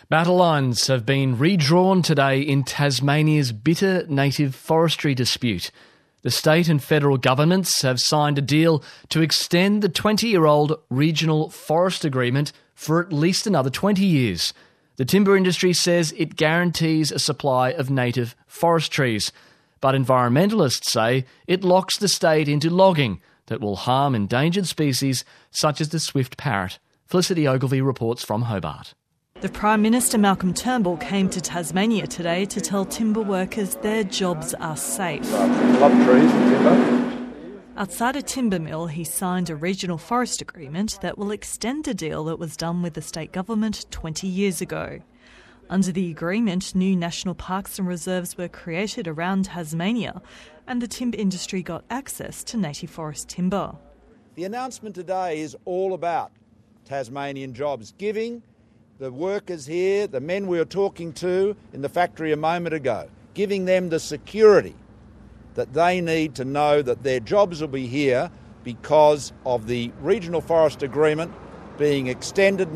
Battle lines have been redrawn today in Tasmania's bitter native forestry dispute. The state and federal governments have signed a deal to extend the 20-year-old regional forest agreement for at least another 20 years. The timber industry says it guarantees a supply of native forest trees, but environmentalists say it locks the state into logging that will harm endangered species such as the swift parrot. Felicity Ogilvie reports from Hobart. The Prime Minister Malcolm Turnbull came to Tasmania today to tell timber workers their jobs are safe. Love trees and timber. Outside a timber mill, he signed a regional forest agreement that will extend a deal that was done with the state government 20 years ago. Under the agreement, new national parks and reserves were created around Tasmania, and the timber industry got access to native forest timber. The announcement today is all about Tasmanian jobs, giving the workers here, the men we were talking to in the factory a moment ago, giving them the security that they need to know that their jobs will be here because of the regional forest agreement being extended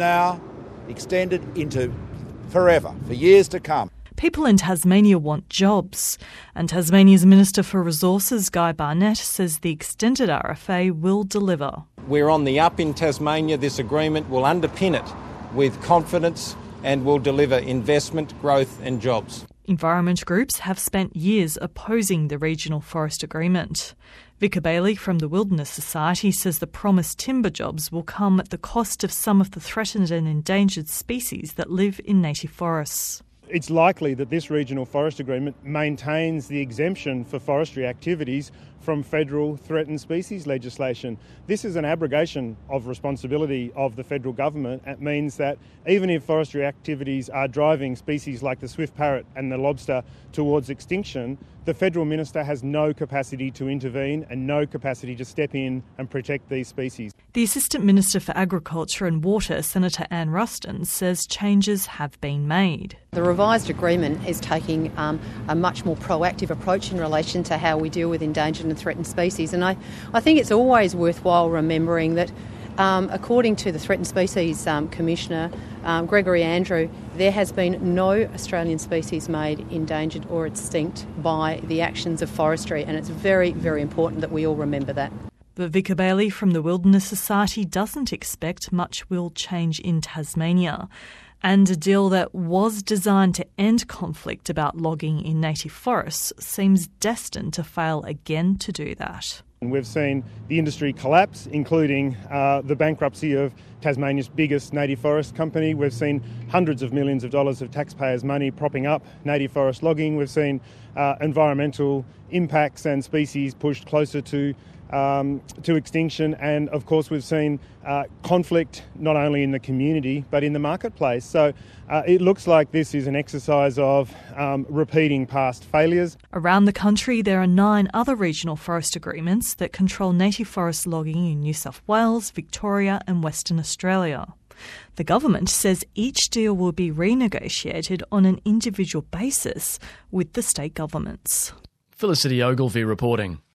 into forever, for years to come. People in Tasmania want jobs, and Tasmania's Minister for Resources, Guy Barnett, says the extended RFA will deliver. We're on the up in Tasmania. This agreement will underpin it with confidence and will deliver investment, growth and jobs. Environment groups have spent years opposing the regional forest agreement. Vicar Bailey from the Wilderness Society says the promised timber jobs will come at the cost of some of the threatened and endangered species that live in native forests. It's likely that this regional forest agreement maintains the exemption for forestry activities from federal threatened species legislation. This is an abrogation of responsibility of the federal government. It means that even if forestry activities are driving species like the swift parrot and the lobster towards extinction, the federal minister has no capacity to intervene and no capacity to step in and protect these species. The Assistant Minister for Agriculture and Water, Senator Anne Ruston, says changes have been made. The revised agreement is taking a much more proactive approach in relation to how we deal with endangered and threatened species. And I think it's always worthwhile remembering that according to the Threatened Species Commissioner, Gregory Andrew, there has been no Australian species made endangered or extinct by the actions of forestry, and it's very, very important that we all remember that. But Vicar Bailey from the Wilderness Society doesn't expect much will change in Tasmania. And a deal that was designed to end conflict about logging in native forests seems destined to fail again to do that. We've seen the industry collapse, including the bankruptcy of Tasmania's biggest native forest company. We've seen hundreds of millions of dollars of taxpayers' money propping up native forest logging. We've seen environmental impacts and species pushed closer to extinction, and of course we've seen conflict not only in the community but in the marketplace. So it looks like this is an exercise of repeating past failures. Around the country there are 9 other regional forest agreements that control native forest logging in New South Wales, Victoria and Western Australia. The government says each deal will be renegotiated on an individual basis with the state governments. Felicity Ogilvie reporting.